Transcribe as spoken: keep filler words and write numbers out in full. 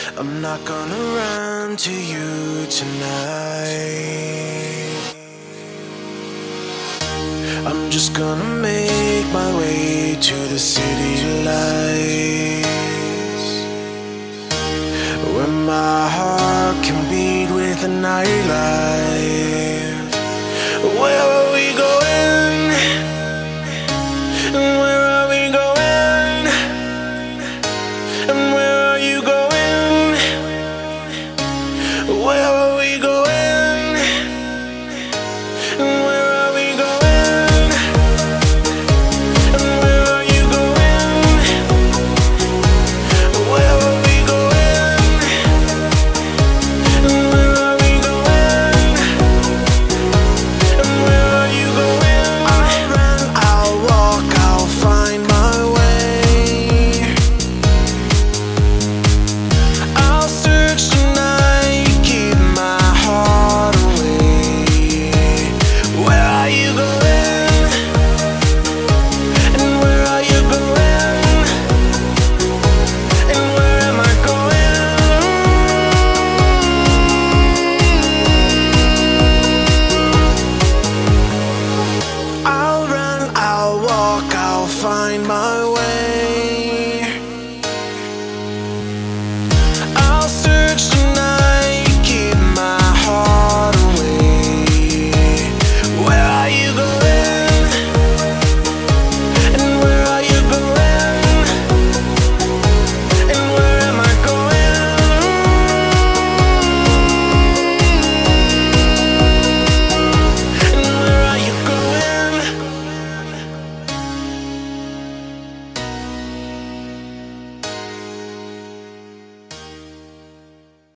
I'm not gonna run to you tonight. I'm just gonna make my way to the city lights, where my heart can beat with the nightlight.